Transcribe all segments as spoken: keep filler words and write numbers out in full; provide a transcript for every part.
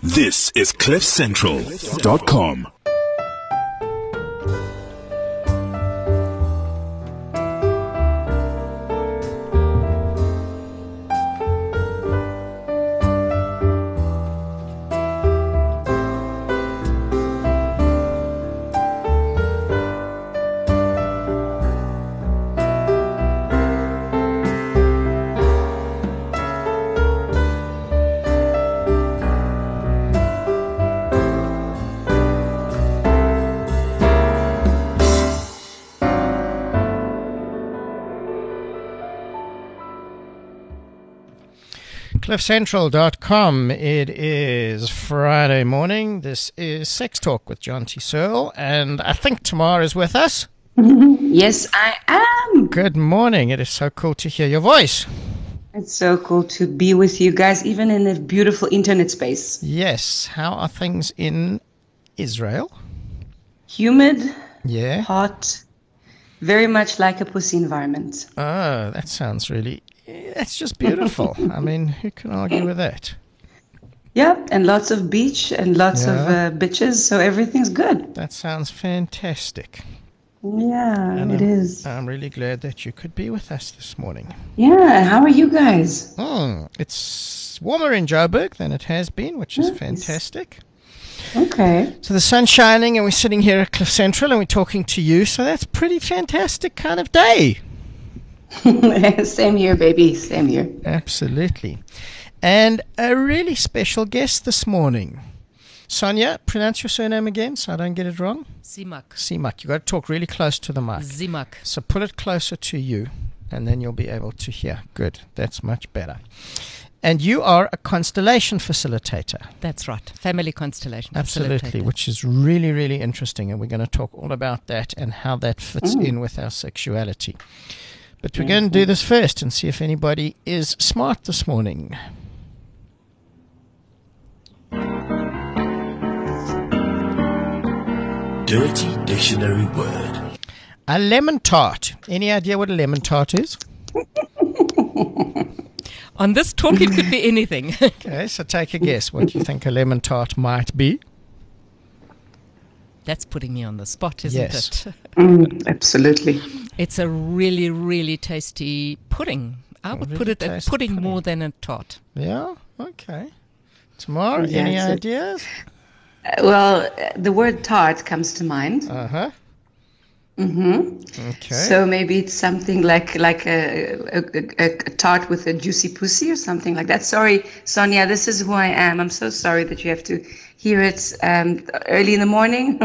This is cliff central dot com. cliff central dot com. It is Friday morning. This is Sex Talk with John T. Searle, and I think Tamar is with us. Yes, I am. Good morning. It is so cool to hear your voice. It's so cool to be with you guys, even in a beautiful internet space. Yes. How are things in Israel? Humid, Yeah. hot, very much like a pussy environment. Oh, that sounds really... That's just beautiful. I mean, who can argue with that? Yeah, and lots of beach and lots Yeah. of uh, bitches, so everything's good. That sounds fantastic. Yeah, And it I'm, is. I'm really glad that you could be with us this morning. Yeah, how are you guys? Mm, it's warmer in Joburg than it has been, which is Nice. fantastic. Okay. So the sun's shining and we're sitting here at Cliff Central and we're talking to you. So that's pretty fantastic kind of day. Same here, baby. Same here. Absolutely. And a really special guest this morning. Sonia, pronounce your surname again so I don't get it wrong. Zimak. Simak. You've got to talk really close to the mic. Zimak. So pull it closer to you and then you'll be able to hear. Good. That's much better. And you are a constellation facilitator. That's right. Family constellation. Absolutely, facilitator. which is really, really interesting. And we're going to talk all about that and how that fits Mm. in with our sexuality. But we're going to do this first and see if anybody is smart this morning. Dirty dictionary word. A lemon tart. Any idea what a lemon tart is? On this talk, it could be anything. Okay, so take a guess. What do you think a lemon tart might be? That's putting me on the spot, isn't Yes. it? Mm, absolutely. It's a really, really tasty pudding. I would Really put it a tasty pudding, pudding. more than a tart. Yeah? Okay. Tomorrow, Yeah, any it's a- ideas? Uh, well, uh, the word tart comes to mind. Uh-huh. Mm-hmm. Okay. So maybe it's something like like a, a, a, a tart with a juicy pussy or something like that. Sorry, Sonia, this is who I am. I'm so sorry that you have to hear it um, early in the morning.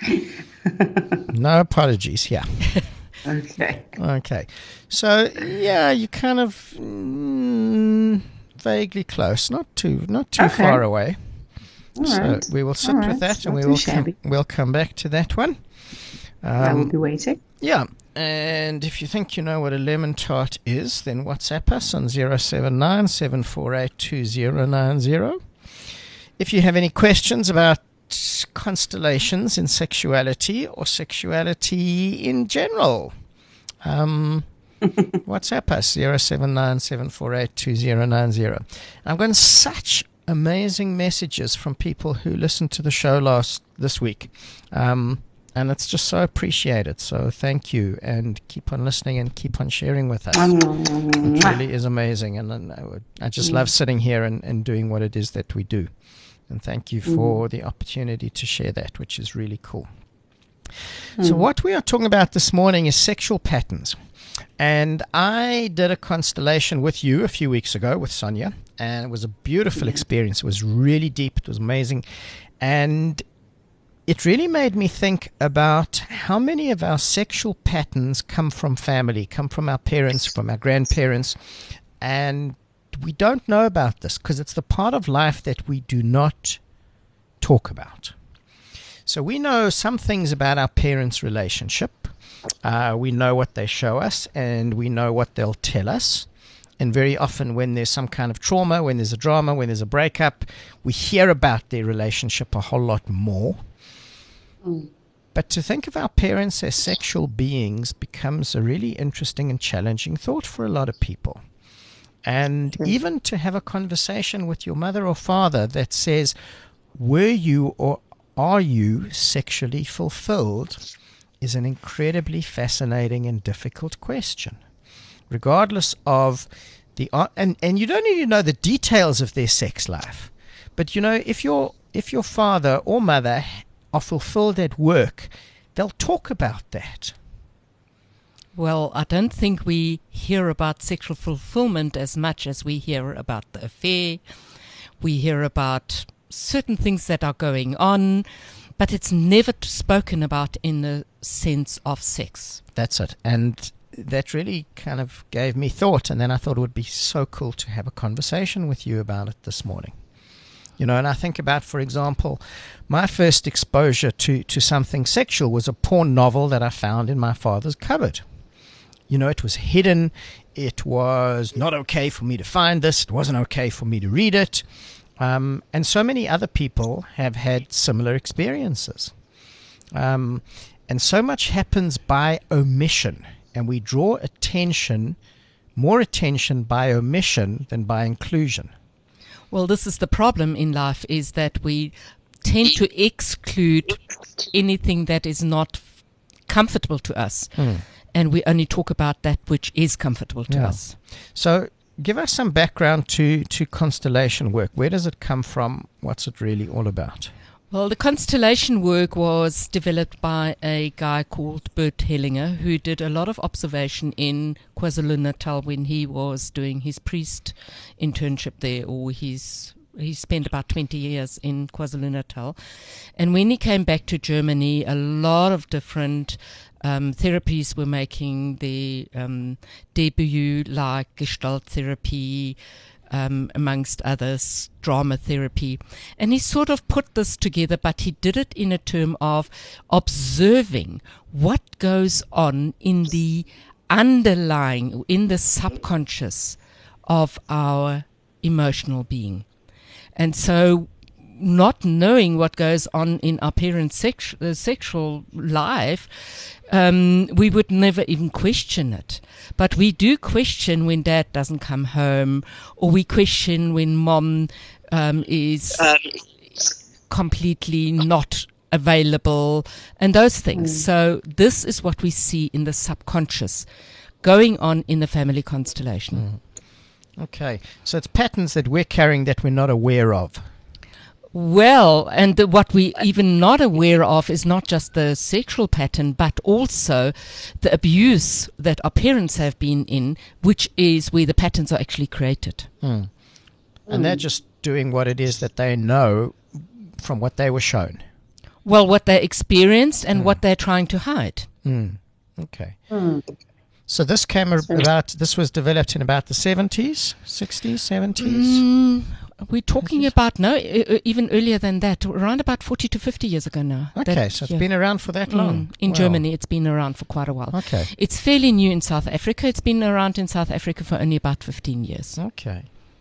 No apologies. Yeah. Okay. Okay. So, yeah, you kind of mm, vaguely close. Not too not too Okay. far away. All So right. we will sit All with right. that and Not we too will com- shabby. we'll come back to that one. I will Um, be waiting. yeah. And if you think you know what a lemon tart is, then WhatsApp us on zero seven nine, seven four eight, two zero nine zero. If you have any questions about constellations in sexuality or sexuality in general, um, WhatsApp us zero seven nine, seven four eight, two zero nine zero. I've gotten such amazing messages from people who listened to the show last this week. Um, and it's just so appreciated. So thank you, and keep on listening and keep on sharing with us. It really is amazing. And, and I, would, I just love sitting here and, and doing what it is that we do. And thank you for the opportunity to share that, which is really cool. So what we are talking about this morning is sexual patterns. And I did a constellation with you a few weeks ago with Sonia, and it was a beautiful experience. It was really deep. It was amazing. And it really made me think about how many of our sexual patterns come from family, come from our parents, from our grandparents, and we don't know about this because it's the part of life that we do not talk about. So we know some things about our parents' relationship. Uh, we know what they show us, and we know what they'll tell us. And very often when there's some kind of trauma, when there's a drama, when there's a breakup, we hear about their relationship a whole lot more. Mm. But to think of our parents as sexual beings becomes a really interesting and challenging thought for a lot of people. And even to have a conversation with your mother or father that says, were you or are you sexually fulfilled is an incredibly fascinating and difficult question. Regardless of the uh, and and you don't need to know the details of their sex life, but you know, if your if your father or mother are fulfilled at work, they'll talk about that. Well, I don't think we hear about sexual fulfillment as much as we hear about the affair. We hear about certain things that are going on, but it's never spoken about in the sense of sex. That's it. And that really kind of gave me thought. And then I thought it would be so cool to have a conversation with you about it this morning. You know, and I think about, for example, my first exposure to, to something sexual was a porn novel that I found in my father's cupboard. You know, it was hidden. It was not okay for me to find this. It wasn't okay for me to read it. Um, and so many other people have had similar experiences. Um, and so much happens by omission. And we draw attention, more attention by omission than by inclusion. Well, this is the problem in life, is that we tend to exclude anything that is not comfortable to us. Mm. And we only talk about that which is comfortable to yeah. us. So give us some background to, to constellation work. Where does it come from? What's it really all about? Well, the constellation work was developed by a guy called Bert Hellinger, who did a lot of observation in KwaZulu-Natal when he was doing his priest internship there, or his he spent about twenty years in KwaZulu-Natal. And when he came back to Germany, a lot of different um, therapies were making their um, debut, like Gestalt therapy, Um, amongst others, drama therapy. And he sort of put this together, but he did it in a term of observing what goes on in the underlying, in the subconscious of our emotional being. And so not knowing what goes on in our parents' sex, uh, sexual life, um, we would never even question it. But we do question when dad doesn't come home, or we question when mom um, is um, completely not available, and those things. Mm. So this is what we see in the subconscious going on in the family constellation. Mm. Okay, so it's patterns that we're carrying that we're not aware of. Well, and the, what we even not aware of is not just the sexual pattern, but also the abuse that our parents have been in, which is where the patterns are actually created. Mm. And mm. they're just doing what it is that they know from what they were shown. Well, what they experienced and mm. what they're trying to hide. Mm. Okay. Mm. So this came about, this was developed in about the seventies, sixties, seventies? Mm. We're talking about, no, even earlier than that, around about forty to fifty years ago now. Okay, that, so it's yeah. been around for that long. Mm, in wow. Germany, it's been around for quite a while. Okay. It's fairly new in South Africa. It's been around in South Africa for only about fifteen years. Okay.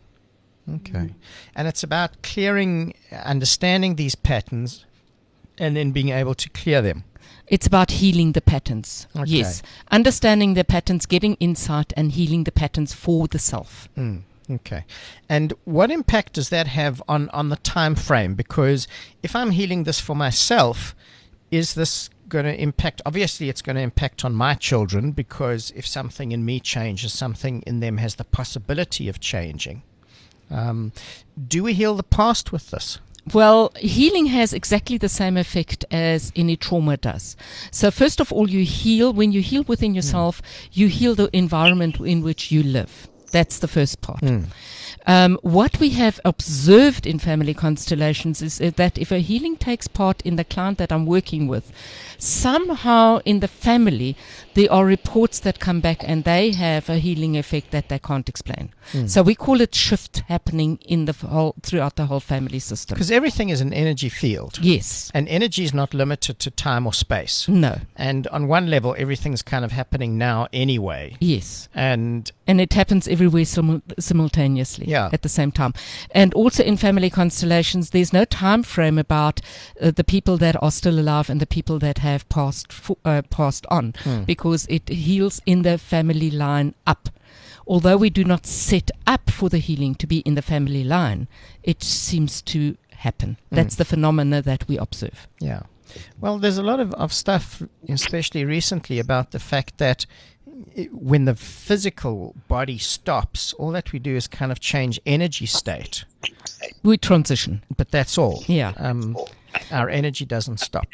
Okay. Mm. And it's about clearing, understanding these patterns, and then being able to clear them. It's about healing the patterns. Okay. Yes. Understanding the patterns, getting insight, and healing the patterns for the self. Mm. Okay. And what impact does that have on, on the time frame? Because if I'm healing this for myself, is this going to impact? Obviously, it's going to impact on my children, because if something in me changes, something in them has the possibility of changing. Um, do we heal the past with this? Well, healing has exactly the same effect as any trauma does. So first of all, you heal. When you heal within yourself, mm. you heal the environment in which you live. That's the first part. Mm. Um, what we have observed in family constellations is uh, that if a healing takes part in the client that I'm working with, somehow in the family there are reports that come back and they have a healing effect that they can't explain. Mm. So we call it shift happening in the whole, throughout the whole family system. Because everything is an energy field. Yes. And energy is not limited to time or space. No. And on one level, everything's kind of happening now anyway. Yes. And and it happens everywhere simu- simultaneously. Yeah. At the same time. And also in family constellations, there's no time frame about uh, the people that are still alive and the people that have passed fo- uh, passed on, hmm. because it heals in the family line up. Although we do not set up for the healing to be in the family line, it seems to happen. That's the phenomena that we observe. Yeah. Well, there's a lot of, of stuff, especially recently, about the fact that it, when the physical body stops, all that we do is kind of change energy state. We transition. But that's all. Yeah. Um, our energy doesn't stop.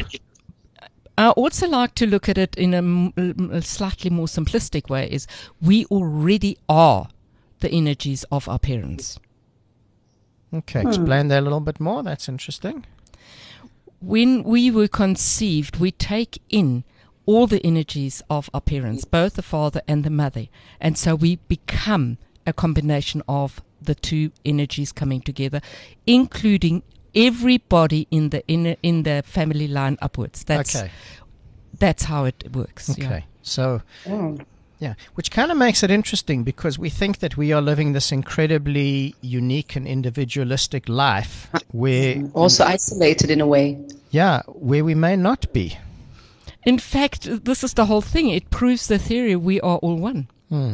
I also like to look at it in a, m- a slightly more simplistic way, is we already are the energies of our parents. Okay, explain that a little bit more. That's interesting. When we were conceived, we take in all the energies of our parents, both the father and the mother. And so we become a combination of the two energies coming together, including everybody in the in, in the family line upwards. That's okay. That's how it works. Okay. Yeah. So, Oh. yeah, which kind of makes it interesting because we think that we are living this incredibly unique and individualistic life where, Also isolated in a way. yeah, where we may not be. In fact, this is the whole thing. It proves the theory we are all one. Hmm.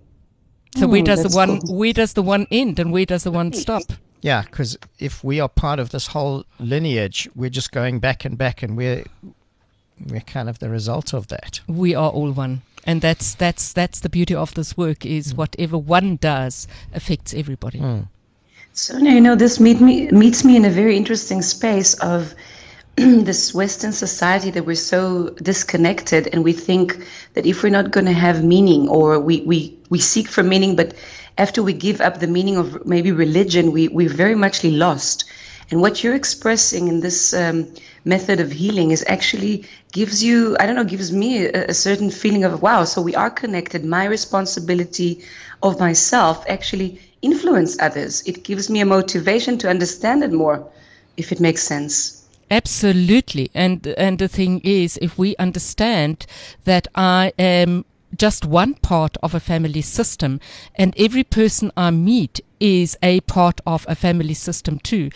So where Hmm, does the that's one cool. where does the one end and where does the one stop? Yeah, because if we are part of this whole lineage, we're just going back and back, and we're we're kind of the result of that. We are all one. And that's that's that's the beauty of this work, is whatever one does affects everybody. Mm. Sonia, you know, this meet me, meets me in a very interesting space of this Western society that we're so disconnected, and we think that if we're not going to have meaning, or we, we, we seek for meaning, but after we give up the meaning of maybe religion, we, we're very muchly lost. And what you're expressing in this um, method of healing is actually gives you, I don't know, gives me a, a certain feeling of, wow, so we are connected. My responsibility of myself actually influence others. It gives me a motivation to understand it more, if it makes sense. Absolutely. And and the thing is, if we understand that I am just one part of a family system, and every person I meet is a part of a family system too,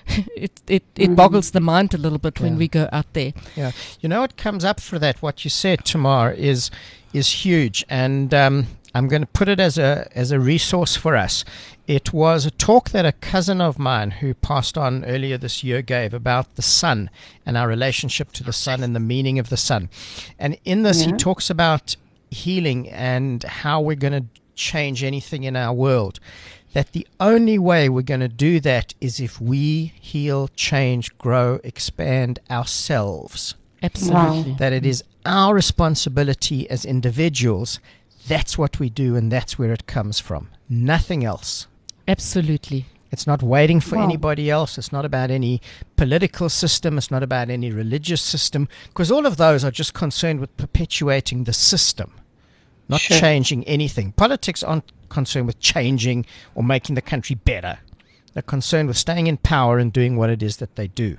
it it, it mm. boggles the mind a little bit when Yeah. we go out there. Yeah, you know what comes up for that? What you said, Tamar, is is huge, and um, I'm going to put it as a as a resource for us. It was a talk that a cousin of mine who passed on earlier this year gave about the sun and our relationship to the sun and the meaning of the sun. And in this, Yeah. he talks about healing and how we're going to change anything in our world. That the only way we're going to do that is if we heal, change, grow, expand ourselves. Absolutely. That it is our responsibility as individuals. That's what we do, and that's where it comes from. Nothing else. Absolutely. It's not waiting for Wow. anybody else. It's not about any political system. It's not about any religious system, because all of those are just concerned with perpetuating the system, not Sure. changing anything. Politics aren't concerned with changing or making the country better. They're concerned with staying in power and doing what it is that they do.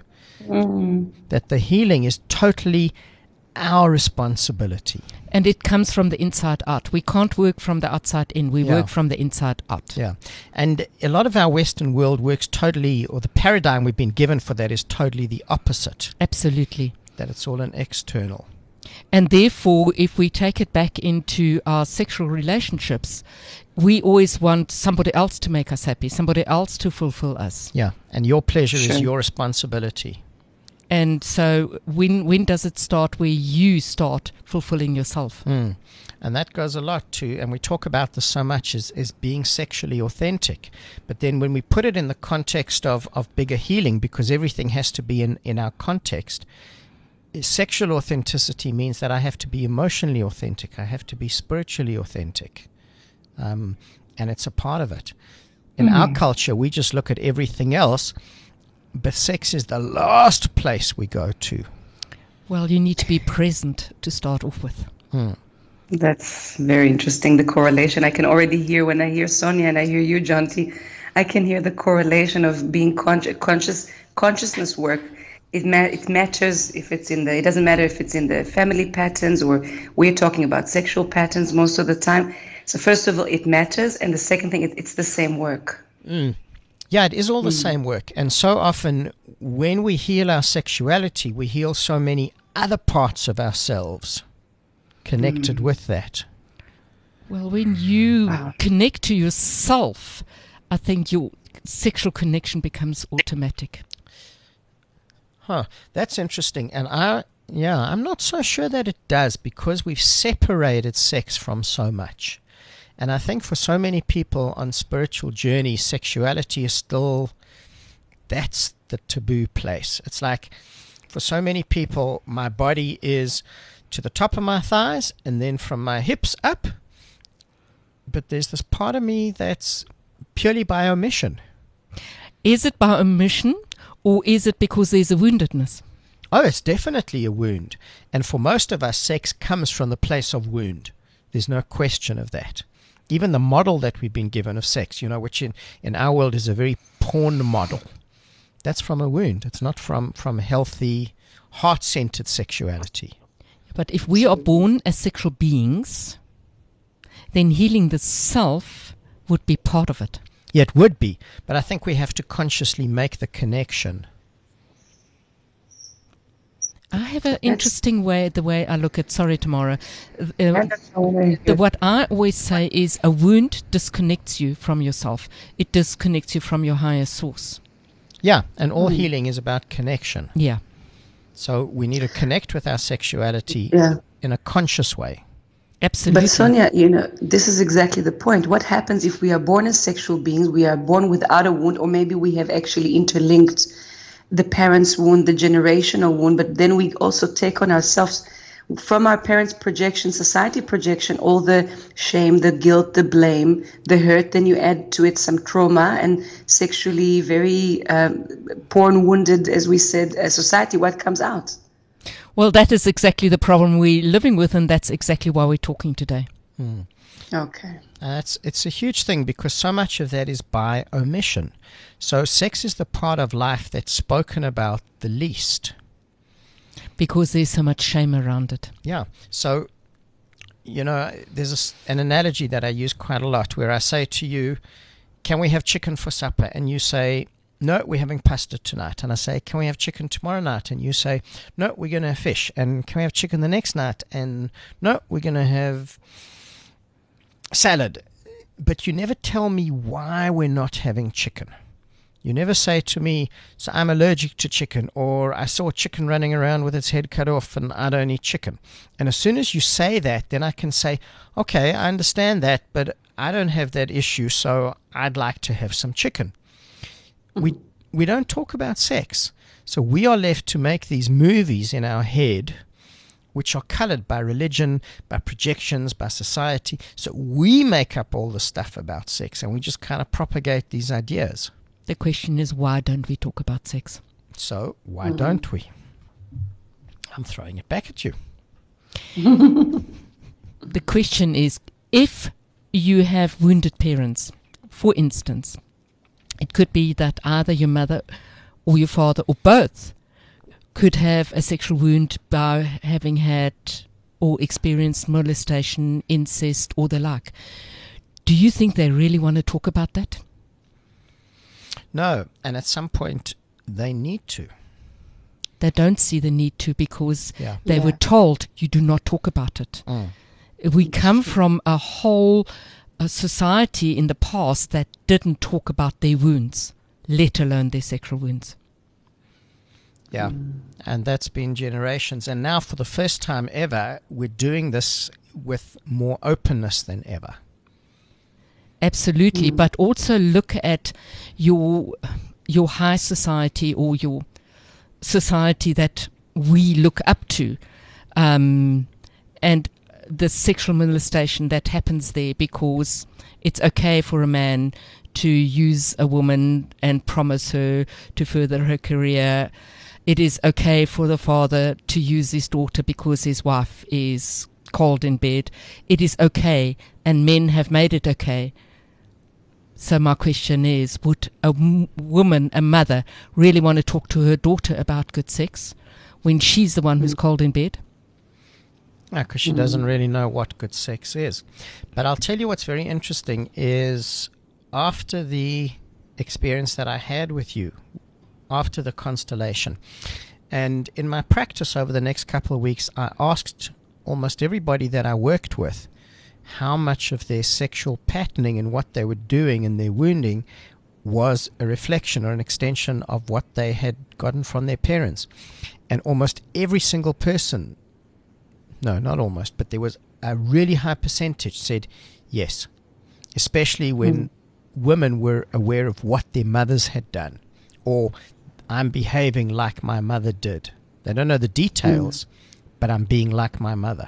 Mm. That the healing is totally our responsibility. And it comes from the inside out. We can't work from the outside in. We Yeah. work from the inside out. Yeah. And a lot of our Western world works totally, or the paradigm we've been given for that is totally the opposite, Absolutely. that it's all an external. And therefore, if we take it back into our sexual relationships, we always want somebody else to make us happy, somebody else to fulfill us. Yeah. And your pleasure Sure. is your responsibility. And so when when does it start where you start fulfilling yourself? Mm. And that goes a lot to, and we talk about this so much, is, is being sexually authentic. But then when we put it in the context of, of bigger healing, because everything has to be in, in our context, sexual authenticity means that I have to be emotionally authentic. I have to be spiritually authentic. Um, and it's a part of it. In Mm. our culture, we just look at everything else, but sex is the last place we go to. Well, you need to be present to start off with. Hmm. That's very interesting, the correlation. I can already hear when I hear Sonia and I hear you, Jonty, I can hear the correlation of being conscious, conscious consciousness work. It ma- it matters if it's in the, it doesn't matter if it's in the family patterns, or we're talking about sexual patterns most of the time. So first of all, it matters. And the second thing, it, it's the same work. Mm. Yeah, it is all the same work. And so often when we heal our sexuality, we heal so many other parts of ourselves connected Mm. with that. Well, when you Wow. connect to yourself, I think your sexual connection becomes automatic. Huh, that's interesting. And I, yeah, I'm not so sure that it does, because we've separated sex from so much. And I think for so many people on spiritual journey, sexuality is still, that's the taboo place. It's like, for so many people, my body is to the top of my thighs and then from my hips up. But there's this part of me that's purely by omission. Is it by omission, or is it because there's a woundedness? Oh, it's definitely a wound. And for most of us, sex comes from the place of wound. There's no question of that. Even the model that we've been given of sex, you know, which in, in our world is a very porn model, that's from a wound. It's not from, from healthy, heart-centered sexuality. But if we are born as sexual beings, then healing the self would be part of it. Yeah, it would be. But I think we have to consciously make the connection. I have an interesting way, the way I look at, sorry, Tamara. Uh, the, what I always say is a wound disconnects you from yourself. It disconnects you from your higher source. Yeah, and all mm. healing is about connection. Yeah. So we need to connect with our sexuality yeah. in a conscious way. Absolutely. But Sonia, you know, this is exactly the point. What happens if we are born as sexual beings, we are born without a wound, or maybe we have actually interlinked the parents' wound, the generational wound, but then we also take on ourselves from our parents' projection, society projection, all the shame, the guilt, the blame, the hurt. Then you add to it some trauma and sexually very um, porn wounded, as we said, as society. What comes out? Well, that is exactly the problem we're living with, and that's exactly why we're talking today. Hmm. Okay. Uh, it's, it's a huge thing, because so much of that is by omission. So sex is the part of life that's spoken about the least. Because there's so much shame around it. Yeah. So, you know, there's a, an analogy that I use quite a lot, where I say to you, can we have chicken for supper? And you say, no, we're having pasta tonight. And I say, can we have chicken tomorrow night? And you say, no, we're going to have fish. And can we have chicken the next night? And no, we're going to have salad. But you never tell me why we're not having chicken. You never say to me, so I'm allergic to chicken, or I saw a chicken running around with its head cut off and I don't eat chicken. And as soon as you say that, then I can say, okay, I understand that, but I don't have that issue, so I'd like to have some chicken. We we don't talk about sex. So we are left to make these movies in our head, which are colored by religion, by projections, by society. So we make up all the stuff about sex, and we just kind of propagate these ideas. The question is, why don't we talk about sex? So why mm-hmm. don't we? I'm throwing it back at you. The question is, if you have wounded parents, for instance, it could be that either your mother or your father or both could have a sexual wound by having had or experienced molestation, incest, or the like. Do you think they really want to talk about that? No, and at some point they need to. They don't see the need to, because yeah. they yeah. were told you do not talk about it. Mm. We come from a whole a society in the past that didn't talk about their wounds, let alone their sexual wounds. Yeah, mm. and that's been generations. And now for the first time ever, we're doing this with more openness than ever. Absolutely, mm. but also look at your your high society, or your society that we look up to, um, and the sexual molestation that happens there, because it's okay for a man to use a woman and promise her to further her career. It is okay for the father to use his daughter because his wife is cold in bed. It is okay, and men have made it okay. So my question is, would a m- woman, a mother, really want to talk to her daughter about good sex when she's the one who's cold in bed? No, because she doesn't really know what good sex is. But I'll tell you what's very interesting is, after the experience that I had with you, after the constellation, and in my practice over the next couple of weeks, I asked almost everybody that I worked with how much of their sexual patterning and what they were doing and their wounding was a reflection or an extension of what they had gotten from their parents. And almost every single person, no, not almost, but there was a really high percentage said yes, especially when mm. women were aware of what their mothers had done, or I'm behaving like my mother did. They don't know the details, mm. but I'm being like my mother.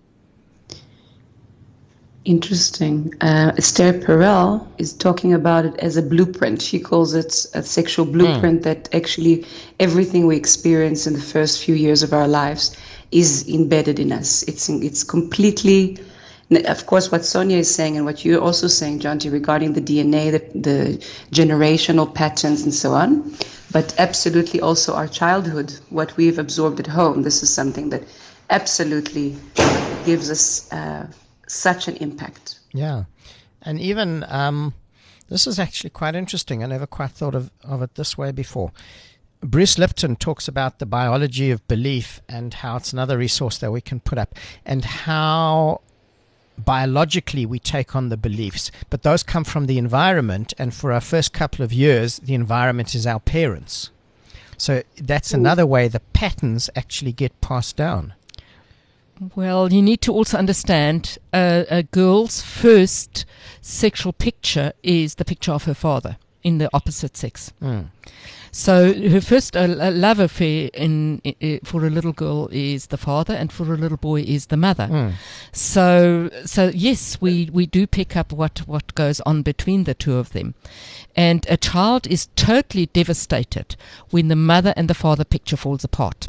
Interesting. Uh, Esther Perel is talking about it as a blueprint. She calls it a sexual blueprint mm. that actually everything we experience in the first few years of our lives is embedded in us. It's it's completely, of course, what Sonia is saying and what you're also saying, Jonty, regarding the D N A, the, the generational patterns and so on, but absolutely also our childhood, what we've absorbed at home. This is something that absolutely gives us uh, such an impact. Yeah. And even, um, this is actually quite interesting. I never quite thought of, of it this way before. Bruce Lipton talks about the biology of belief and how it's another resource that we can put up, and how biologically we take on the beliefs, but those come from the environment, and for our first couple of years the environment is our parents. So that's another way the patterns actually get passed down. Well, you need to also understand uh, a girl's first sexual picture is the picture of her father in the opposite sex. Mm. So her first uh, love affair in, in, for a little girl is the father, and for a little boy is the mother. Mm. So, so yes, we, we do pick up what, what goes on between the two of them. And a child is totally devastated when the mother and the father picture falls apart.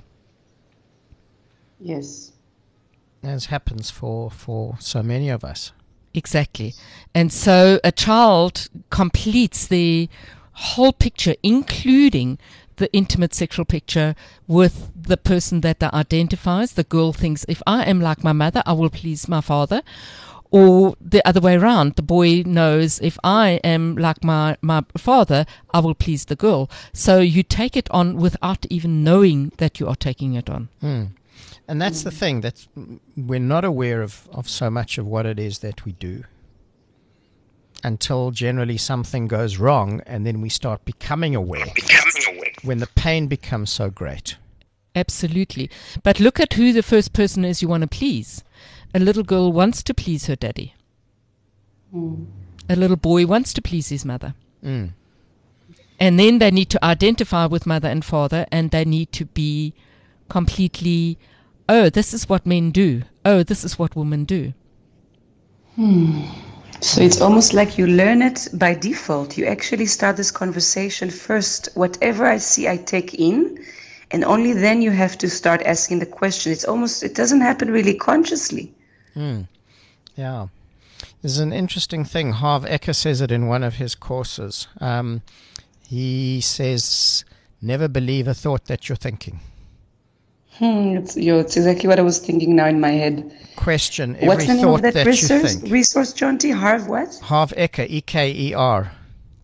Yes. As happens for, for so many of us. Exactly. And so a child completes the whole picture, including the intimate sexual picture, with the person that they identifies. The girl thinks, if I am like my mother, I will please my father. Or the other way around, the boy knows, if I am like my, my father, I will please the girl. So you take it on without even knowing that you are taking it on. Mm. And that's the thing, that we're not aware of, of so much of what it is that we do until generally something goes wrong, and then we start becoming aware, becoming aware when the pain becomes so great. Absolutely. But look at who the first person is you want to please. A little girl wants to please her daddy. Mm. A little boy wants to please his mother. Mm. And then they need to identify with mother and father, and they need to be completely, oh, this is what men do. Oh, this is what women do. Hmm. So it's almost like you learn it by default. You actually start this conversation first. Whatever I see, I take in. And only then you have to start asking the question. It's almost, it doesn't happen really consciously. Hmm. Yeah. There's an interesting thing. Harv Eker says it in one of his courses. Um, he says, never believe a thought that you're thinking. Hmm, it's, you know, it's exactly what I was thinking now in my head. Question every What's the name thought of that, that resource, you think. Resource, Jonty? Harv what? Harv Eker, E K E R.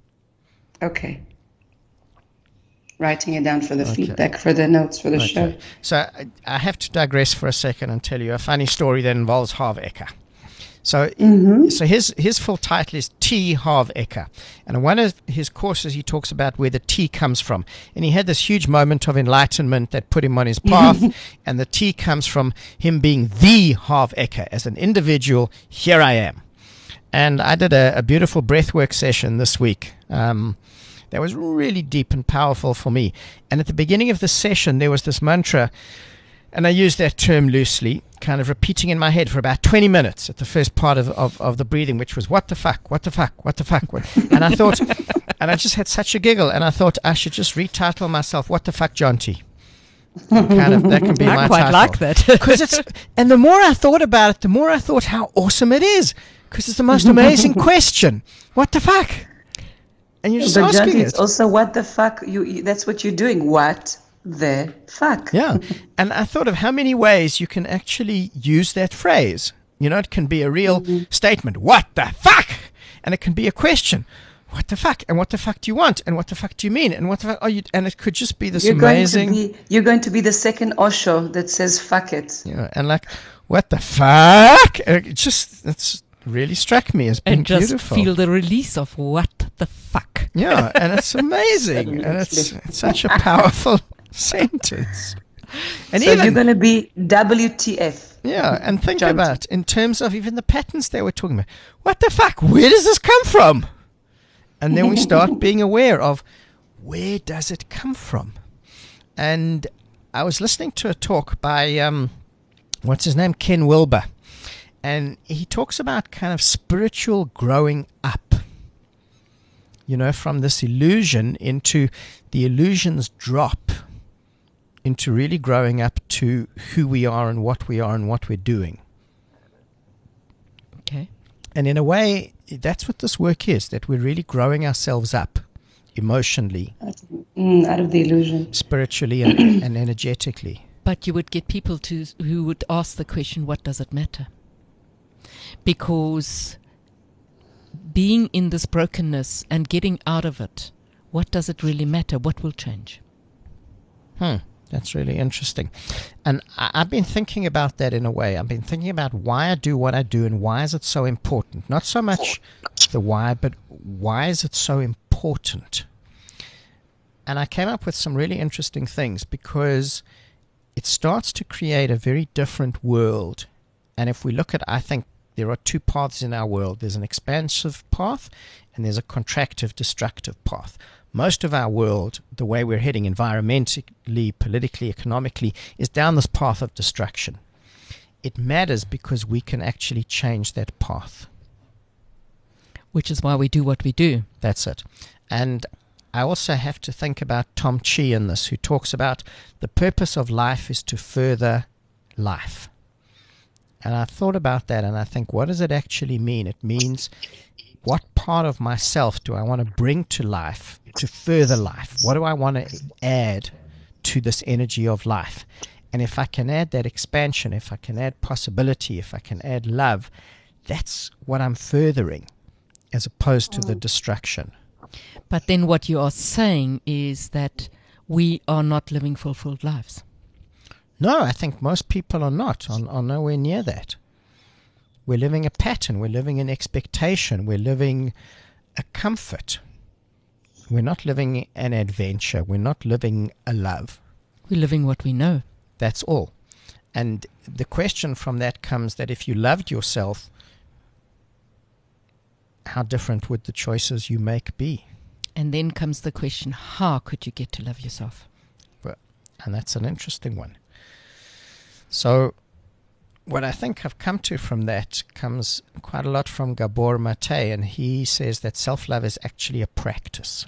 Okay. Writing it down for the Okay. feedback, for the notes for the Okay. show. So I, I have to digress for a second and tell you a funny story that involves Harv Eker. So, Mm-hmm. so his his full title is T. Harv Eker, and in one of his courses he talks about where the T comes from, and he had this huge moment of enlightenment that put him on his path, and the T comes from him being the Harv Eker as an individual. Here I am, and I did a, a beautiful breathwork session this week. Um, that was really deep and powerful for me. And at the beginning of the session, there was this mantra. And I use that term loosely, kind of repeating in my head for about twenty minutes at the first part of, of, of the breathing, which was, what the fuck, what the fuck, what the fuck. What? And I thought, and I just had such a giggle, and I thought I should just retitle myself, What the Fuck, Jonty? Kind of, that can be I my quite title. like that. Because it's, and the more I thought about it, the more I thought how awesome it is. Because it's the most amazing question. What the fuck? And you're just But asking Jonty, it. it's also what the fuck, you, you that's what you're doing. What the fuck? Yeah. And I thought of how many ways you can actually use that phrase. You know, it can be a real mm-hmm. statement. What the fuck? And it can be a question. What the fuck? And what the fuck do you want? And what the fuck do you mean? And what the fuck are you? And it could just be this you're amazing. Going to be, you're going to be the second Osho that says fuck it. Yeah. And like, what the fuck? And it just, it's really struck me as being and just beautiful. feel the release of what the fuck. Yeah, and it's amazing, and it's, it's such a powerful sentence. And so even, you're going to be W T F. yeah, and think Johnson. about in terms of even the patterns they were talking about. What the fuck? Where does this come from? And then we start being aware of where does it come from. And I was listening to a talk by um, what's his name, Ken Wilber, and he talks about kind of spiritual growing up. You know, from this illusion into the illusions drop into really growing up to who we are and what we are and what we're doing. Okay. And in a way, that's what this work is, that we're really growing ourselves up emotionally, Mm, out of the illusion. spiritually, and, and energetically. But you would get people to who would ask the question, what does it matter? Because being in this brokenness and getting out of it, what does it really matter? What will change? Hmm. That's really interesting. And I, I've been thinking about that in a way. I've been thinking about why I do what I do and why is it so important. Not so much the why, but why is it so important? And I came up with some really interesting things because it starts to create a very different world. And if we look at, I think there are two paths in our world. There's an expansive path and there's a contractive, destructive path. Most of our world, the way we're heading environmentally, politically, economically, is down this path of destruction. It matters because we can actually change that path. Which is why we do what we do. That's it. And I also have to think about Tom Chi in this, who talks about the purpose of life is to further life. And I thought about that and I think, what does it actually mean? It means, what part of myself do I want to bring to life, to further life? What do I want to add to this energy of life? And if I can add that expansion, if I can add possibility, if I can add love, that's what I'm furthering as opposed to the destruction. But then what you are saying is that we are not living fulfilled lives. No, I think most people are not, are, are nowhere near that. We're living a pattern, we're living an expectation, we're living a comfort. We're not living an adventure, we're not living a love. We're living what we know. That's all. And the question from that comes that if you loved yourself, how different would the choices you make be? And then comes the question, how could you get to love yourself? Well, and that's an interesting one. So what I think I've come to from that comes quite a lot from Gabor Mate, and he says that self-love is actually a practice.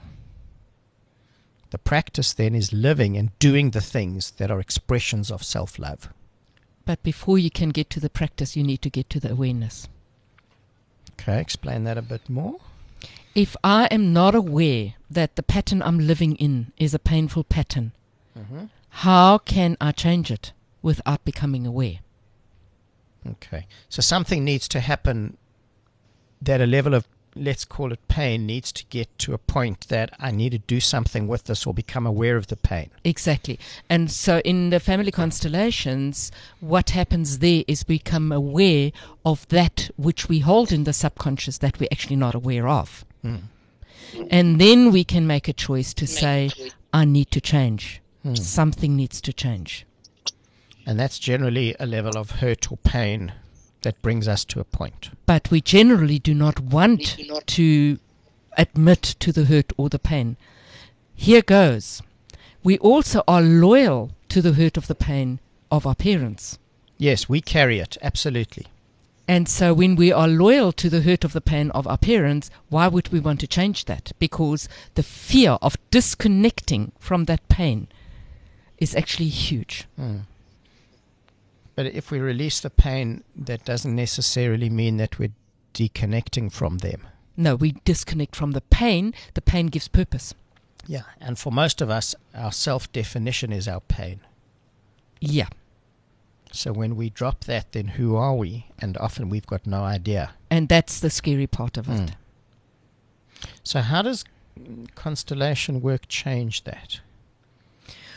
The practice then is living and doing the things that are expressions of self-love. But before you can get to the practice, you need to get to the awareness. Okay, explain that a bit more. If I am not aware that the pattern I'm living in is a painful pattern, Mm-hmm. how can I change it without becoming aware? Okay, so something needs to happen that a level of, let's call it pain, needs to get to a point that I need to do something with this or become aware of the pain. Exactly. And so in the family constellations, what happens there is we become aware of that which we hold in the subconscious that we're actually not aware of. Mm. And then we can make a choice to say, I need to change. Mm. Something needs to change. And that's generally a level of hurt or pain that brings us to a point. But we generally do not want do not to admit to the hurt or the pain. Here goes. We also are loyal to the hurt of the pain of our parents. Yes, we carry it, absolutely. And so when we are loyal to the hurt of the pain of our parents, why would we want to change that? Because the fear of disconnecting from that pain is actually huge. Mm. But if we release the pain, that doesn't necessarily mean that we're deconnecting from them. No, we disconnect from the pain. The pain gives purpose. Yeah, and for most of us, our self-definition is our pain. Yeah. So when we drop that, then who are we? And often we've got no idea. And that's the scary part of it. Mm. So how does constellation work change that?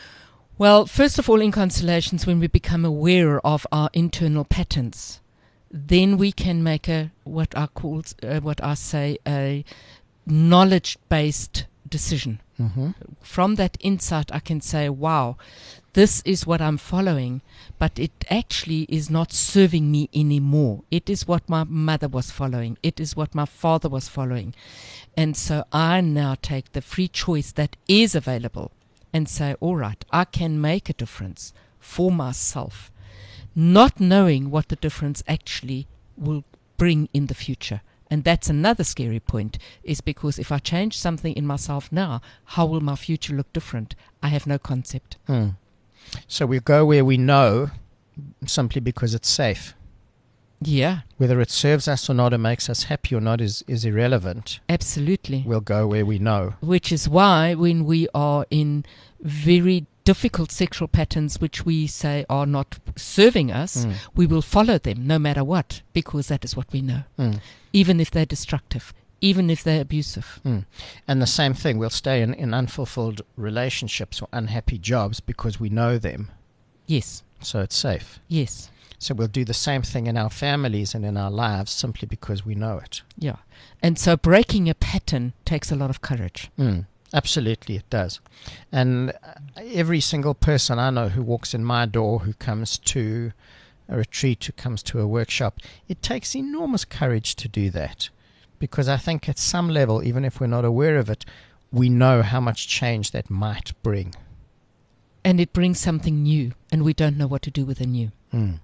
Well, first of all, in constellations, when we become aware of our internal patterns, then we can make a what I call uh, what I say a knowledge-based decision. Mm-hmm. From that insight, I can say, wow, this is what I'm following, but it actually is not serving me anymore. It is what my mother was following. It is what my father was following. And so I now take the free choice that is available and say, all right, I can make a difference for myself, not knowing what the difference actually will bring in the future. And that's another scary point, is because if I change something in myself now, how will my future look different? I have no concept. Mm. So we go where we know simply because it's safe. Yeah. Whether it serves us or not, or makes us happy or not, is, is irrelevant. Absolutely. We'll go where we know. Which is why when we are in very difficult sexual patterns which we say are not serving us, Mm. we will follow them no matter what, because that is what we know. Mm. Even if they're destructive, even if they're abusive. Mm. And the same thing, we'll stay in, in unfulfilled relationships or unhappy jobs because we know them, Yes, so it's safe. yes, So we'll do the same thing in our families and in our lives simply because we know it. yeah. And so breaking a pattern takes a lot of courage. Mm. Absolutely, it does. And uh, every single person I know who walks in my door, who comes to a retreat, who comes to a workshop, it takes enormous courage to do that. Because I think at some level, even if we're not aware of it, we know how much change that might bring. And it brings something new, and we don't know what to do with the new. Mm.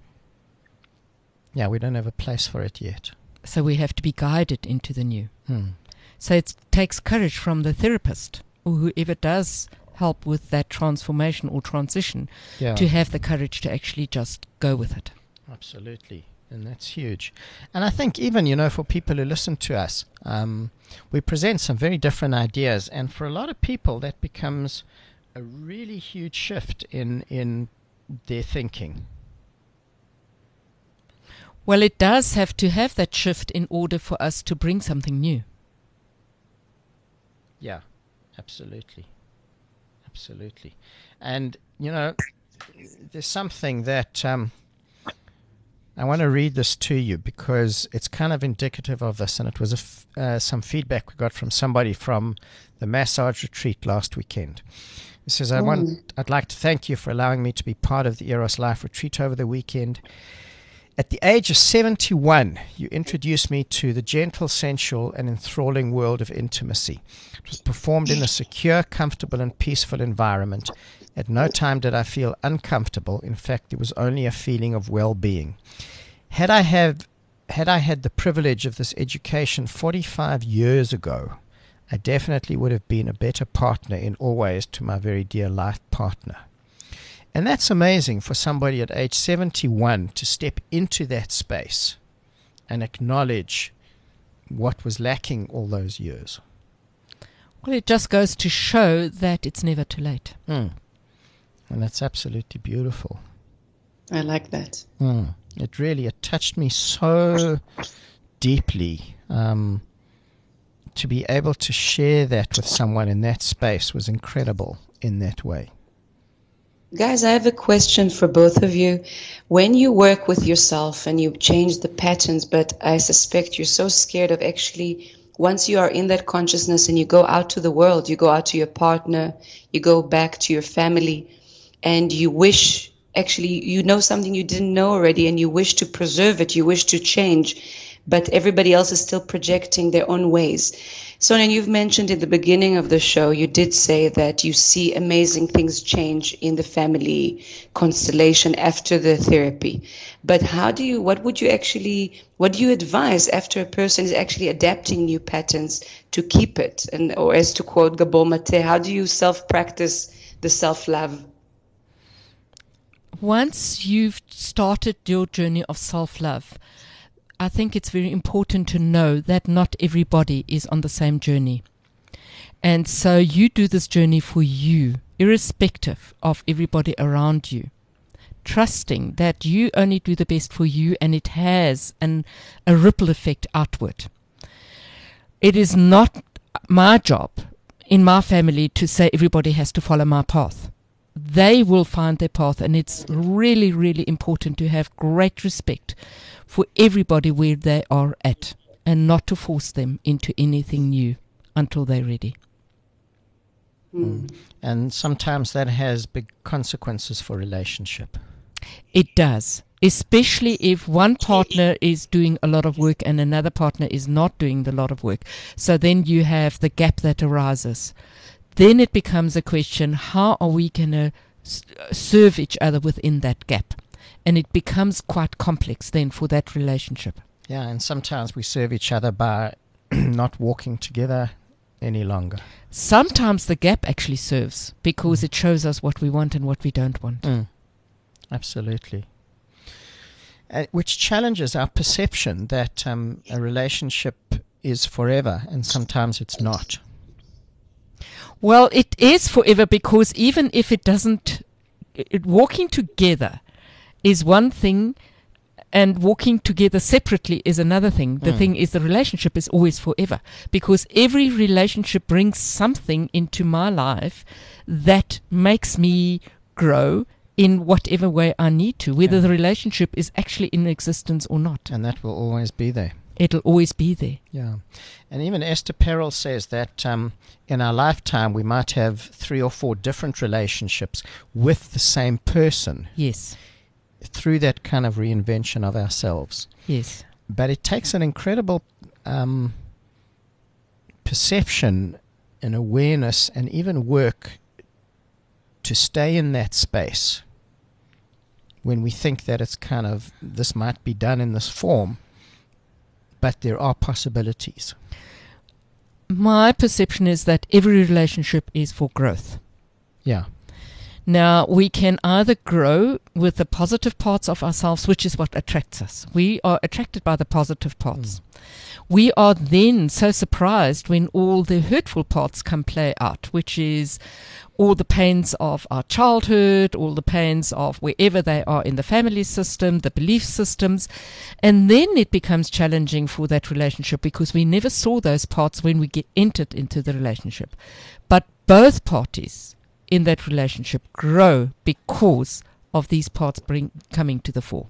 Yeah, we don't have a place for it yet. So we have to be guided into the new. Mm. So it takes courage from the therapist or whoever does help with that transformation or transition Yeah, to have the courage to actually just go with it. absolutely. And that's huge. And I think even, you know, for people who listen to us, um, we present some very different ideas. And for a lot of people, that becomes a really huge shift in, in their thinking. Well, it does have to have that shift in order for us to bring something new. Yeah, absolutely. Absolutely. And, you know, there's something that um, I want to read this to you because it's kind of indicative of this. And it was a f- uh, some feedback we got from somebody from the massage retreat last weekend. It says, I want, I'd like to thank you for allowing me to be part of the Eros Life retreat over the weekend. At the age of seventy-one, you introduced me to the gentle, sensual, and enthralling world of intimacy. It was performed in a secure, comfortable, and peaceful environment. At no time did I feel uncomfortable. In fact, it was only a feeling of well-being. Had I have, had I had the privilege of this education forty-five years ago, I definitely would have been a better partner in all ways to my very dear life partner. And that's amazing for somebody at age seventy-one to step into that space and acknowledge what was lacking all those years. Well, it just goes to show that it's never too late. Mm. And that's absolutely beautiful. I like that. Mm. It really, it touched me so deeply. Um, to be able to share that with someone in that space was incredible in that way. Guys, I have a question for both of you. When you work with yourself and you change the patterns, but I suspect you're so scared of actually, once you are in that consciousness and you go out to the world, you go out to your partner, you go back to your family, and you wish, actually, you know something you didn't know already, and you wish to preserve it, you wish to change, but everybody else is still projecting their own ways. Sonia, you've mentioned in the beginning of the show, you did say that you see amazing things change in the family constellation after the therapy. But how do you, what would you actually, what do you advise after a person is actually adapting new patterns to keep it? And, or as to quote Gabor Mate, how do you self-practice the self-love? Once you've started your journey of self-love, I think it's very important to know that not everybody is on the same journey. And so you do this journey for you, irrespective of everybody around you, trusting that you only do the best for you and it has an, a ripple effect outward. It is not my job in my family to say everybody has to follow my path. they will find their path. And it's really, really important to have great respect for everybody where they are at and not to force them into anything new until they're ready. Mm. And sometimes that has big consequences for relationship. It does, especially if one partner is doing a lot of work and another partner is not doing the lot of work. So then you have the gap that arises. Then it becomes a question, how are we going to s- serve each other within that gap? And it becomes quite complex then for that relationship. Yeah, and sometimes we serve each other by not walking together any longer. Sometimes the gap actually serves because mm. it shows us what we want and what we don't want. Mm. Absolutely. Uh, which challenges our perception that um, a relationship is forever, and sometimes it's not. Well, it is forever because even if it doesn't, it, walking together is one thing and walking together separately is another thing. The mm. thing is the relationship is always forever because every relationship brings something into my life that makes me grow in whatever way I need to, whether yeah. the relationship is actually in existence or not. And that will always be there. It'll always be there. Yeah. And even Esther Perel says that um, in our lifetime we might have three or four different relationships with the same person. Yes. Through that kind of reinvention of ourselves. Yes. But it takes an incredible um, perception and awareness and even work to stay in that space when we think that it's kind of, this might be done in this form, but there are possibilities. My perception is that every relationship is for growth. Yeah. Now, we can either grow with the positive parts of ourselves, which is what attracts us. We are attracted by the positive parts. Mm. We are then so surprised when all the hurtful parts come play out, which is all the pains of our childhood, all the pains of wherever they are in the family system, the belief systems. And then it becomes challenging for that relationship because we never saw those parts when we get entered into the relationship. But both parties in that relationship grow because of these parts bring coming to the fore.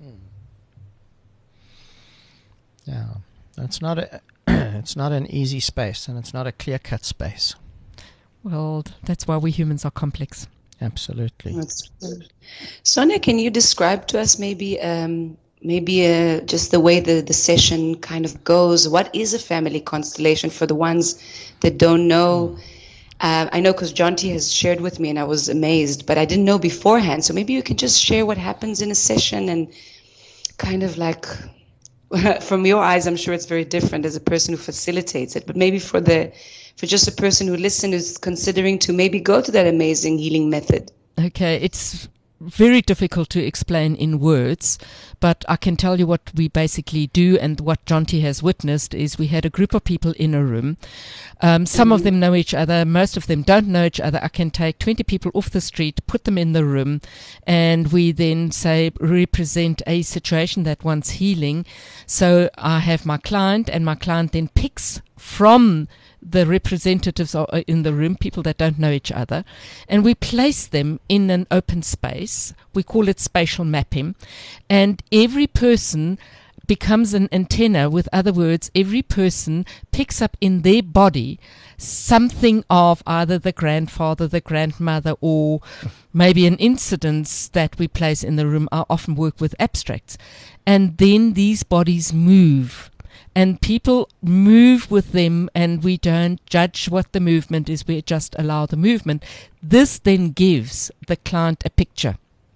Yeah, it's not a it's not an easy space, and it's not a clear-cut space. Well, that's why we humans are complex. Absolutely. That's good. Sonia, can you describe to us maybe um, maybe uh, just the way the, the session kind of goes? What is a family constellation for the ones that don't know? Mm. Uh, I know because John T has shared with me and I was amazed, but I didn't know beforehand. So maybe you could just share what happens in a session and kind of like, from your eyes, I'm sure it's very different as a person who facilitates it, but maybe for the, for just a person who listens, who's considering to maybe go to that amazing healing method. Okay, it's very difficult to explain in words, but I can tell you what we basically do, and what John T has witnessed is we had a group of people in a room. Um, some mm-hmm. of them know each other, most of them don't know each other. I can take twenty people off the street, put them in the room, and we then say represent a situation that wants healing. So I have my client, and my client then picks from the representatives are in the room, people that don't know each other, and we place them in an open space. We call it spatial mapping, and every person becomes an antenna. With other words, every person picks up in their body something of either the grandfather, the grandmother, or maybe an incident that we place in the room. I often work with abstracts, and then these bodies move. And people move with them, and we don't judge what the movement is. We just allow the movement. This then gives the client a picture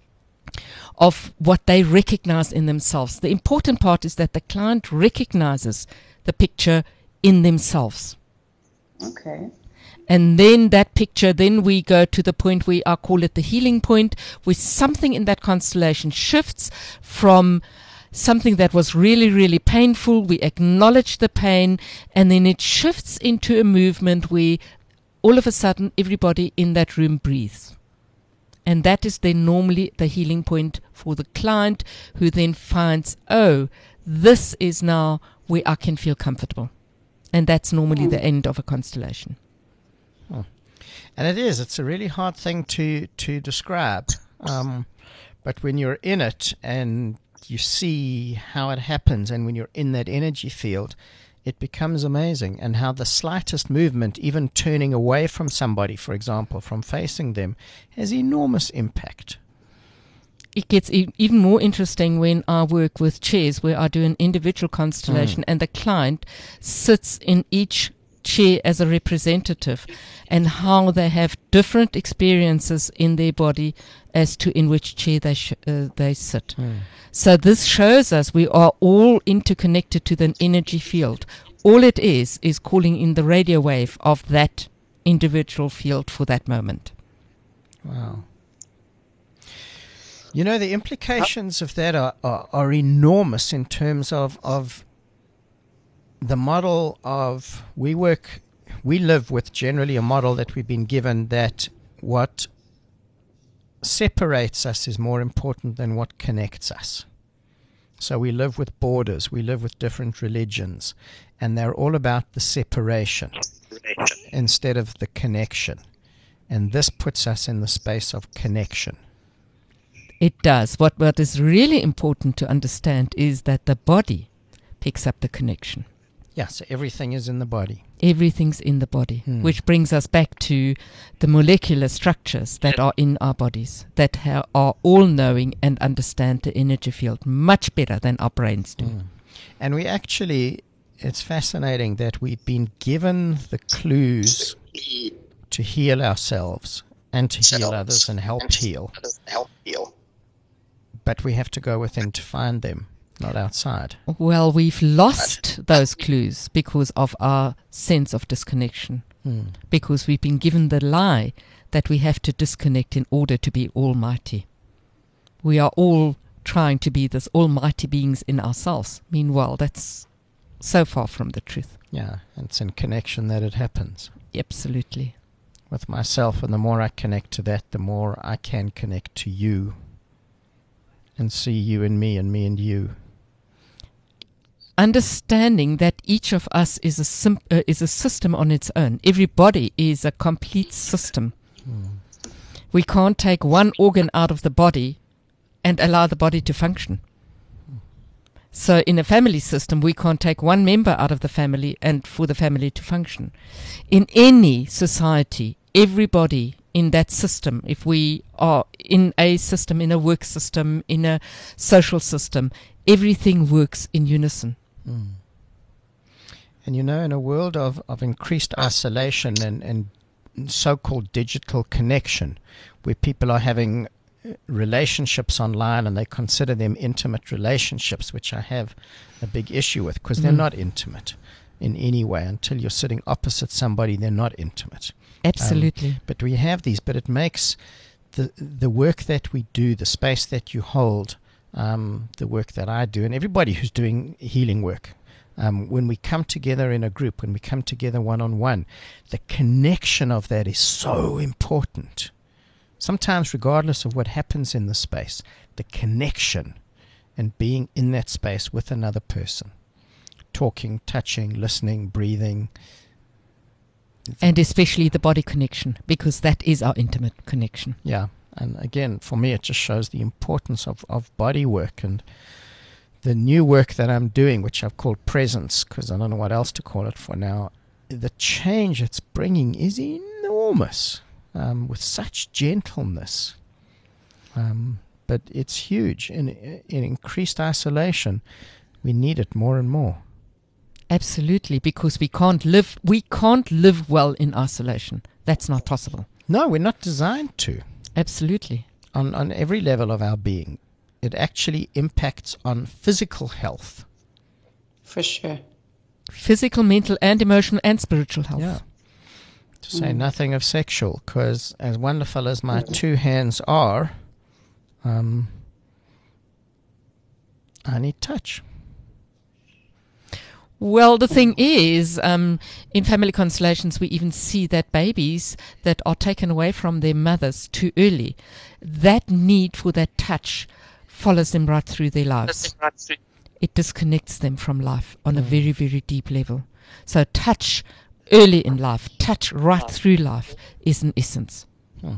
of what they recognize in themselves. The important part is that the client recognizes the picture in themselves. Okay. And then that picture, then we go to the point where I call it the healing point, where something in that constellation shifts from something that was really, really painful. We acknowledge the pain, and then it shifts into a movement where all of a sudden everybody in that room breathes. And that is then normally the healing point for the client, who then finds, oh, this is now where I can feel comfortable. And that's normally mm. the end of a constellation. Oh. And it is. It's a really hard thing to, to describe. Um, but when you're in it and you see how it happens, and when you're in that energy field, it becomes amazing. And how the slightest movement, even turning away from somebody, for example, from facing them, has enormous impact. It gets e- even more interesting when I work with chairs, where I do an individual constellation mm. and the client sits in each chair as a representative, and how they have different experiences in their body as to in which chair they sh- uh, they sit. Mm. So this shows us we are all interconnected to the energy field. All it is is calling in the radio wave of that individual field for that moment. Wow. You know, the implications of that are, are, are enormous in terms of, of the model of, we work, we live with generally a model that we've been given that what separates us is more important than what connects us. So we live with borders, we live with different religions, and they're all about the separation instead of the connection. And this puts us in the space of connection. It does. What what is really important to understand is that the body picks up the connection. Yeah, so everything is in the body. Everything's in the body, hmm. which brings us back to the molecular structures that are in our bodies, that ha- are all-knowing and understand the energy field much better than our brains do. Hmm. And we actually, it's fascinating that we've been given the clues to heal ourselves and to heal others and help heal. But we have to go within to find them, not outside. Well, we've lost those clues because of our sense of disconnection. Hmm. Because we've been given the lie that we have to disconnect in order to be almighty. We are all trying to be this almighty beings in ourselves. Meanwhile, that's so far from the truth. Yeah, and it's in connection that it happens. Absolutely. With myself, and the more I connect to that, the more I can connect to you. And see you and me and me and you. Understanding that each of us is a sim- uh, is a system on its own. Every body is a complete system. Mm. We can't take one organ out of the body and allow the body to function. Mm. So in a family system, we can't take one member out of the family and for the family to function. In any society, everybody in that system, if we are in a system, in a work system, in a social system, everything works in unison. Mm. And you know, in a world of, of increased isolation and, and so-called digital connection, where people are having relationships online and they consider them intimate relationships, which I have a big issue with, because mm. they're not intimate in any way. Until you're sitting opposite somebody, they're not intimate. Absolutely. Um, but we have these, but it makes the the work that we do, the space that you hold, um, the work that I do, and everybody who's doing healing work, um, when we come together in a group, when we come together one-on-one, the connection of that is so important. Sometimes, regardless of what happens in the space, the connection and being in that space with another person, talking, touching, listening, breathing, and especially the body connection, because that is our intimate connection. Yeah, and again, for me, it just shows the importance of, of body work. And the new work that I'm doing, which I've called Presence, because I don't know what else to call it for now, the change it's bringing is enormous, um, with such gentleness. Um, but it's huge. In, in increased isolation, we need it more and more. Absolutely, because we can't live we can't live well in isolation. That's not possible. No, we're not designed to. Absolutely. On on every level of our being. It actually impacts on physical health. For sure. Physical, mental, and emotional and spiritual health. Yeah. To say mm. nothing of sexual, because as wonderful as my mm. two hands are, um, I need touch. Well, the thing is, um, in family constellations, we even see that babies that are taken away from their mothers too early, that need for that touch follows them right through their lives. It disconnects them from life on mm. a very, very deep level. So touch early in life, touch right through life, is an essence. Hmm.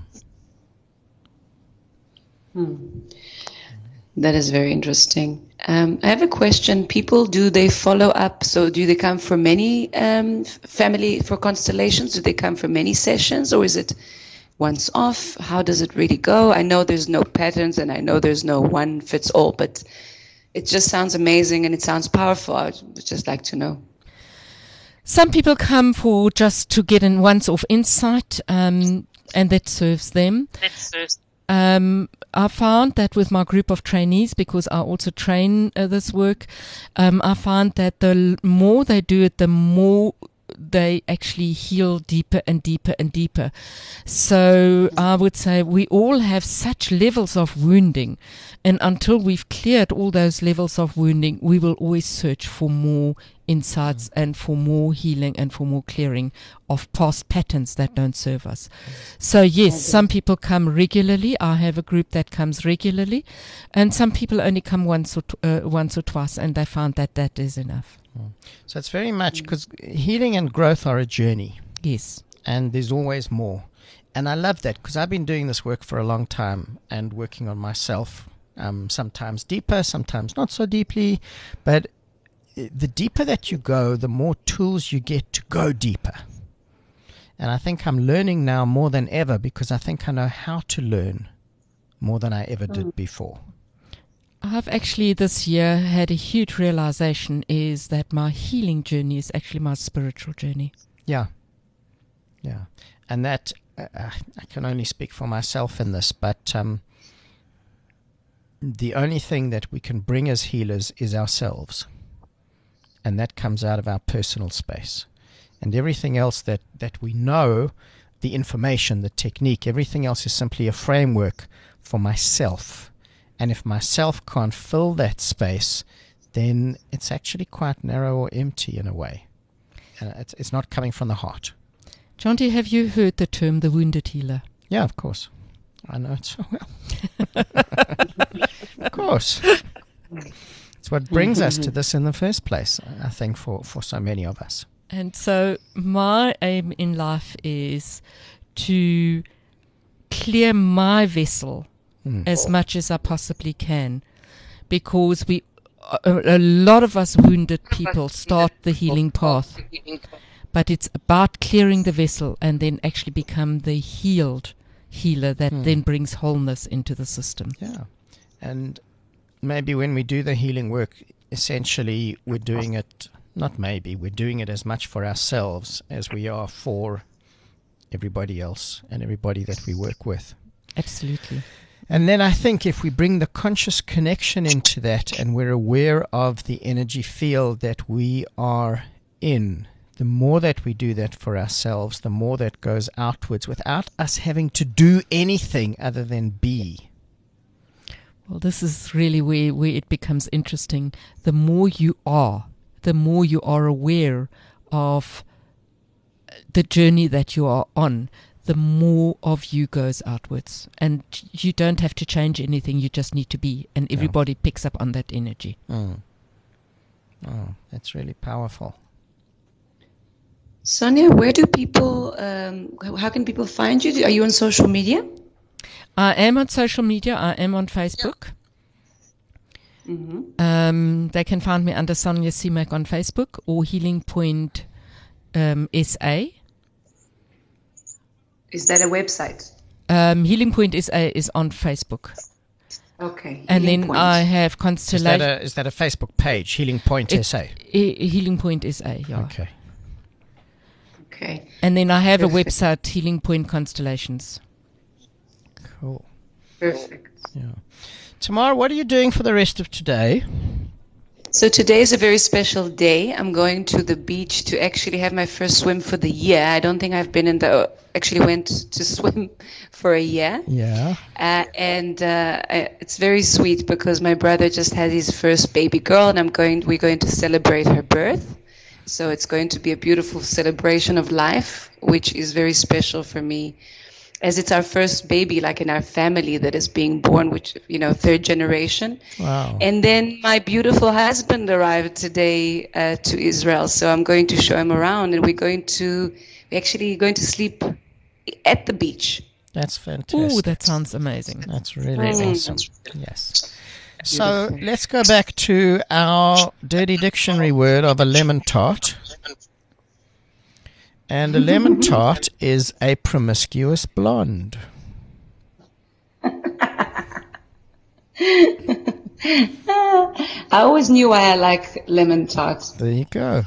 Hmm. That is very interesting. Um, I have a question. People, do they follow up? So do they come for many um, family, for constellations? Do they come for many sessions, or is it once off? How does it really go? I know there's no patterns, and I know there's no one fits all, but it just sounds amazing and it sounds powerful. I would just like to know. Some people come for just to get an once-off insight, um, and that serves them. That serves. Um, I found that with my group of trainees, because I also train uh, this work, um, I find that the l- more they do it, the more they actually heal deeper and deeper and deeper. So I would say we all have such levels of wounding, and until we've cleared all those levels of wounding, we will always search for more insights and for more healing and for more clearing of past patterns that don't serve us. So yes, some people come regularly. I have a group that comes regularly, and some people only come once or t- uh, once or twice, and they found that that is enough. So it's very much because healing and growth are a journey. Yes. And there's always more. And I love that because I've been doing this work for a long time and working on myself, um, sometimes deeper, sometimes not so deeply. But the deeper that you go, the more tools you get to go deeper. And I think I'm learning now more than ever because I think I know how to learn more than I ever did before. I've actually this year had a huge realization is that my healing journey is actually my spiritual journey. Yeah. Yeah. And that, uh, I can only speak for myself in this, but um, the only thing that we can bring as healers is ourselves. And that comes out of our personal space. And everything else that, that we know, the information, the technique, everything else is simply a framework for myself. And if myself can't fill that space, then it's actually quite narrow or empty in a way. And it's, it's not coming from the heart. Jonty, have you heard the term the wounded healer? Yeah, of course. I know it so well. Of course. It's what brings us to this in the first place, I think, for, for so many of us. And so my aim in life is to clear my vessel as much as I possibly can, because we, a, a lot of us wounded people start the healing path, but it's about clearing the vessel and then actually become the healed healer that mm. then brings wholeness into the system. Yeah. And maybe when we do the healing work, essentially we're doing it, not maybe, we're doing it as much for ourselves as we are for everybody else and everybody that we work with. Absolutely. And then I think if we bring the conscious connection into that and we're aware of the energy field that we are in, the more that we do that for ourselves, the more that goes outwards without us having to do anything other than be. Well, this is really where, where it becomes interesting. The more you are, the more you are aware of the journey that you are on, the more of you goes outwards. And you don't have to change anything, you just need to be. And everybody yeah. picks up on that energy. Mm. Oh, that's really powerful. Sonia, where do people, um, how can people find you? Are you on social media? I am on social media. I am on Facebook. Yeah. Mm-hmm. Um, they can find me under Sonia Simak on Facebook or Healing Point um, S A. Is that a website? Um, Healing Point S A is on Facebook. Okay. And Healing then Point. I have Constellation. Is that a, is that a Facebook page, Healing Point it, S A? I, Healing Point S A, yeah. Okay. Okay. And then I have Perfect. a website, Healing Point Constellations. Cool. Perfect. Yeah. Tamara, what are you doing for the rest of today? So today is a very special day. I'm going to the beach to actually have my first swim for the year. I don't think I've been in the, actually went to swim for a year. Yeah. Uh, and uh, I, it's very sweet because my brother just had his first baby girl, and I'm going, we're going to celebrate her birth. So it's going to be a beautiful celebration of life, which is very special for me. as it's our first baby, like in our family that is being born, which, you know, third generation. Wow. And then my beautiful husband arrived today uh, to Israel. So I'm going to show him around, and we're going to, we're actually going to sleep at the beach. That's fantastic. Oh, that sounds amazing. That's really Mm. awesome. Yes. So let's go back to our dirty dictionary word of a lemon tart. And a lemon tart is a promiscuous blonde. I always knew why I like lemon tarts. There you go.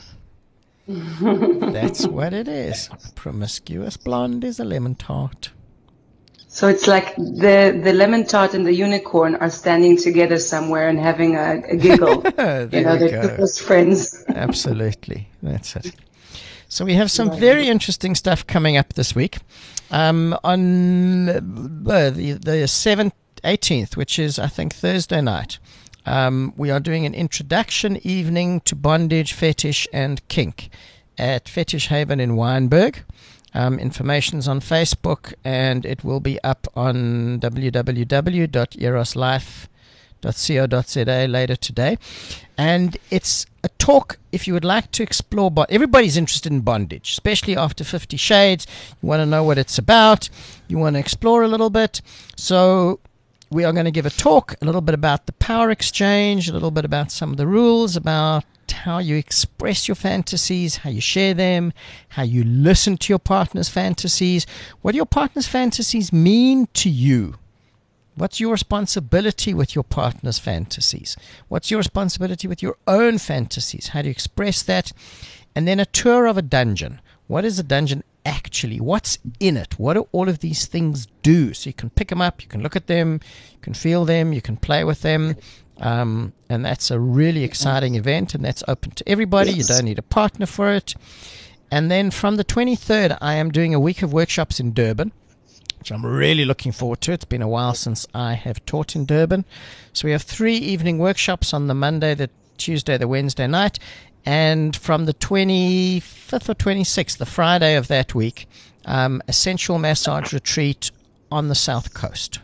That's what it is. A promiscuous blonde is a lemon tart. So it's like the, the lemon tart and the unicorn are standing together somewhere and having a, a giggle. There You know, we they're go. close friends. Absolutely. That's it. So we have some very interesting stuff coming up this week. Um, on uh, the, the seventh, eighteenth, which is, I think, Thursday night, um, we are doing an introduction evening to bondage, fetish, and kink at Fetish Haven in Wynberg. Um, information's on Facebook, and it will be up on w w w dot eros life dot co dot z a later today. And it's a talk if you would like to explore. Bo- Everybody's interested in bondage, especially after Fifty Shades. You want to know what it's about. You want to explore a little bit. So we are going to give a talk, a little bit about the power exchange, a little bit about some of the rules, about how you express your fantasies, how you share them, how you listen to your partner's fantasies, what your partner's fantasies mean to you. What's your responsibility with your partner's fantasies? What's your responsibility with your own fantasies? How do you express that? And then a tour of a dungeon. What is a dungeon actually? What's in it? What do all of these things do? So you can pick them up, you can look at them, you can feel them, you can play with them. Um, and that's a really exciting event, and that's open to everybody. You don't need a partner for it. And then from the twenty-third, I am doing a week of workshops in Durban, which I'm really looking forward to. It's been a while since I have taught in Durban. So we have three evening workshops on the Monday, the Tuesday, the Wednesday night. And from the twenty-fifth or twenty-sixth, the Friday of that week, um, a sensual massage retreat on the South Coast.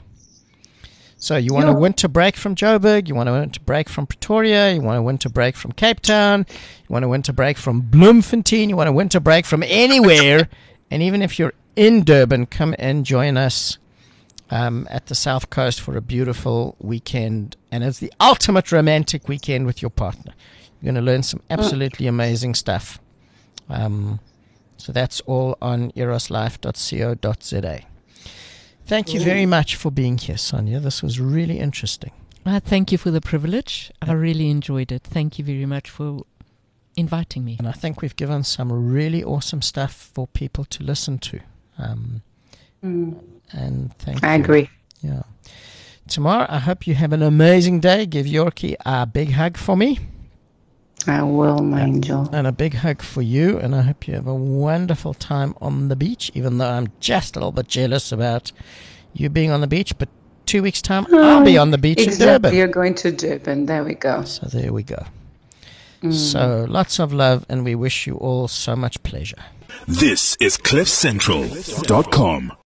So you want a winter break from Joburg, you want a winter break from Pretoria, you want a winter break from Cape Town, you want a winter break from Bloemfontein, you want a winter break from anywhere. And even if you're in Durban, come and join us um, at the South Coast for a beautiful weekend. And it's the ultimate romantic weekend with your partner. You're going to learn some absolutely amazing stuff. Um, so that's all on eros life dot co dot z a. Thank you very much for being here, Sonia. This was really interesting. Uh, thank you for the privilege. I really enjoyed it. Thank you very much for inviting me. And I think we've given some really awesome stuff for people to listen to. Um, Mm. and thank I you. agree. Yeah. Tomorrow, I hope you have an amazing day. Give Yorkie a big hug for me. I will, my angel. And a big hug for you. And I hope you have a wonderful time on the beach, even though I'm just a little bit jealous about you being on the beach. But two weeks' time, I'll be on the beach Exactly. in Durban. You're going to Durban. There we go. So there we go. So lots of love, and we wish you all so much pleasure. This is cliff central dot com.